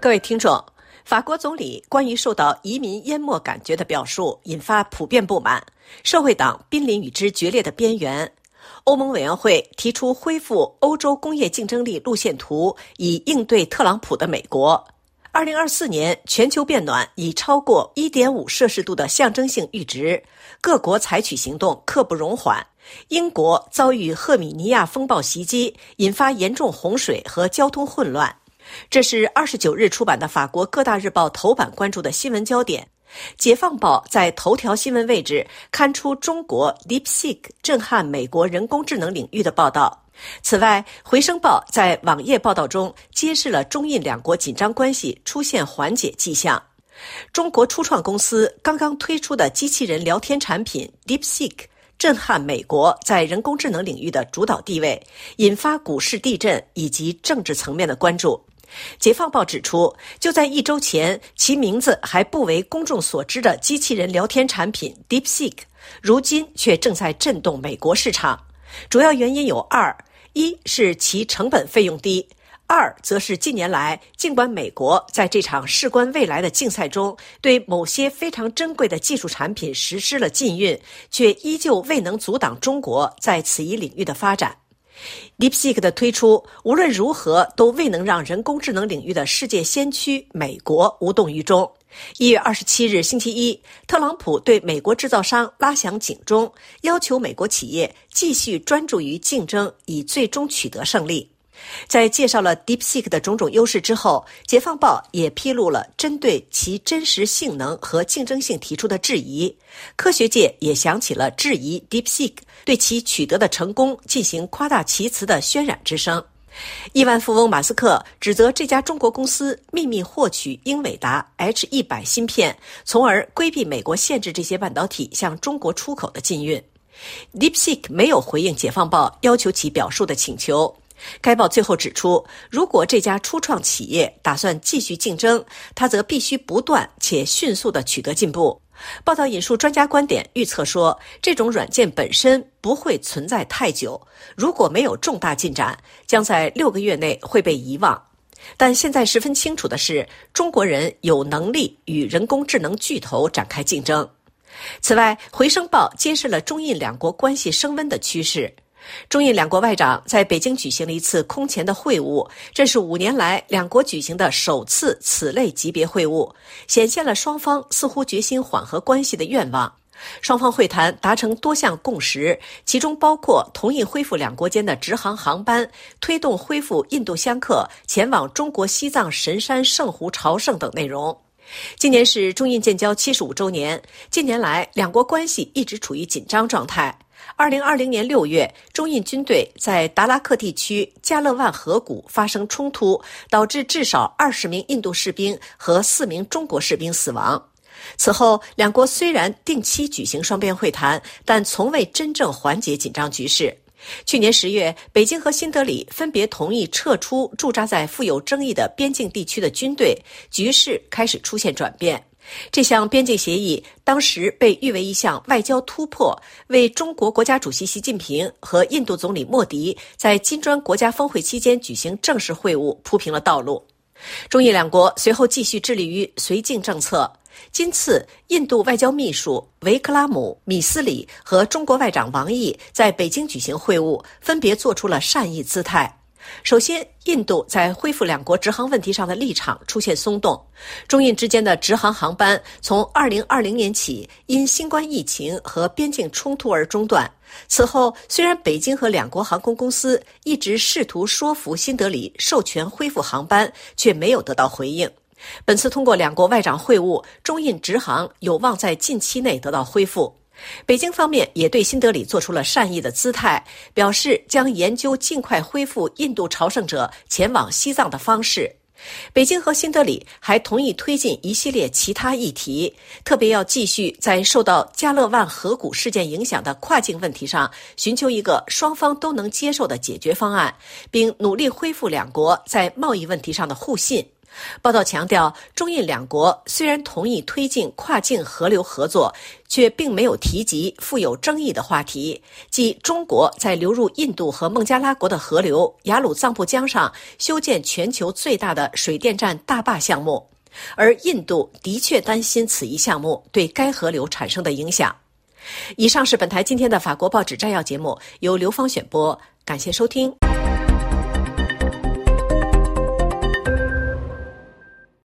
各位听众，法国总理关于受到移民淹没感觉的表述引发普遍不满，社会党濒临与之决裂的边缘。欧盟委员会提出恢复欧洲工业竞争力路线图，以应对特朗普的美国。2024年全球变暖已超过 1.5 摄氏度的象征性阈值，各国采取行动刻不容缓。英国遭遇赫米尼亚风暴袭击，引发严重洪水和交通混乱。这是29日出版的法国各大日报头版关注的新闻焦点。解放报在头条新闻位置刊出中国 DeepSeek 震撼美国人工智能领域的报道。此外，回声报在网页报道中揭示了中印两国紧张关系出现缓解迹象。中国初创公司刚刚推出的机器人聊天产品 DeepSeek 震撼美国在人工智能领域的主导地位，引发股市地震以及政治层面的关注。解放报指出，就在1周前，其名字还不为公众所知的机器人聊天产品 DeepSeek， 如今却正在震动美国市场。主要原因有二：一是其成本费用低，二则是近年来，尽管美国在这场事关未来的竞赛中对某些非常珍贵的技术产品实施了禁运，却依旧未能阻挡中国在此一领域的发展。DeepSeek 的推出无论如何都未能让人工智能领域的世界先驱美国无动于衷。1月27日星期一，特朗普对美国制造商拉响警钟，要求美国企业继续专注于竞争，以最终取得胜利。在介绍了 DeepSeek 的种种优势之后，解放报也披露了针对其真实性能和竞争性提出的质疑。科学界也响起了质疑 DeepSeek 对其取得的成功进行夸大其词的渲染之声。亿万富翁马斯克指责这家中国公司秘密获取英伟达 H100 芯片，从而规避美国限制这些半导体向中国出口的禁运。DeepSeek 没有回应解放报要求其表述的请求。该报最后指出，如果这家初创企业打算继续竞争，它则必须不断且迅速地取得进步。报道引述专家观点预测说，这种软件本身不会存在太久，如果没有重大进展，将在6个月内会被遗忘。但现在十分清楚的是，中国人有能力与人工智能巨头展开竞争。此外，回声报揭示了中印两国关系升温的趋势。中印两国外长在北京举行了一次空前的会晤，这是5年来两国举行的首次此类级别会晤，显现了双方似乎决心缓和关系的愿望。双方会谈达成多项共识，其中包括同意恢复两国间的直航航班，推动恢复印度香客前往中国西藏神山圣湖朝圣等内容。今年是中印建交75周年，近年来两国关系一直处于紧张状态。2020年6月，中印军队在达拉克地区加勒万河谷发生冲突，导致至少20名印度士兵和4名中国士兵死亡。此后，两国虽然定期举行双边会谈，但从未真正缓解紧张局势。去年10月，北京和新德里分别同意撤出驻扎在富有争议的边境地区的军队，局势开始出现转变。这项边境协议当时被誉为一项外交突破，为中国国家主席习近平和印度总理莫迪在金砖国家峰会期间举行正式会晤铺平了道路。中印两国随后继续致力于绥靖政策。今次，印度外交秘书维克拉姆·米斯里和中国外长王毅在北京举行会晤，分别做出了善意姿态。首先，印度在恢复两国直航问题上的立场出现松动，中印之间的直航航班从2020年起因新冠疫情和边境冲突而中断。此后，虽然北京和两国航空公司一直试图说服新德里授权恢复航班，却没有得到回应。本次通过两国外长会晤，中印直航有望在近期内得到恢复。北京方面也对新德里做出了善意的姿态，表示将研究尽快恢复印度朝圣者前往西藏的方式。北京和新德里还同意推进一系列其他议题，特别要继续在受到加勒万河谷事件影响的跨境问题上寻求一个双方都能接受的解决方案，并努力恢复两国在贸易问题上的互信。 报道强调，中印两国虽然同意推进跨境河流合作，却并没有提及富有争议的话题，即中国在流入印度和孟加拉国的河流雅鲁藏布江上修建全球最大的水电站大坝项目，而印度的确担心此一项目对该河流产生的影响。以上是本台今天的法国报纸摘要节目，由刘芳选播，感谢收听。